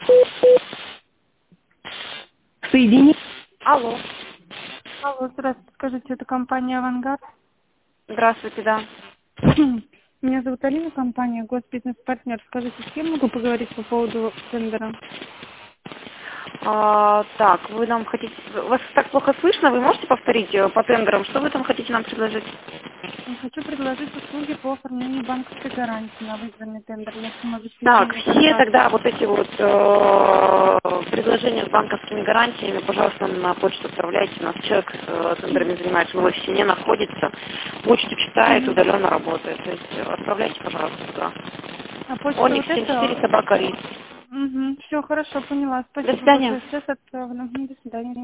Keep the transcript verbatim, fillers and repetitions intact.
Соедини. Алло. Алло, здравствуйте. Скажите, это компания «Авангард»? Здравствуйте, да. Меня зовут Алина, компания «Госбизнес-партнер». Скажите, с кем могу поговорить по поводу тендера? А, так, вы нам хотите... Вас так плохо слышно, вы можете повторить э, по тендерам? Что вы там хотите нам предложить? Я хочу предложить услуги по оформлению банковской гарантии на выигранный тендер на Так, самообеспечение все контракта. тогда вот эти вот э, предложения с банковскими гарантиями, пожалуйста, на почту отправляйте. У нас человек э, тендерами занимается, он в офисе не находится, почту читает, Мгм. удаленно работает. То есть э, отправляйте, пожалуйста, туда. А почта Оникс вот семьдесят четыре это... собака рис. Угу. Все, хорошо, поняла. До Спасибо свидания. большое. Сейчас отправлю. Мгм, до свидания.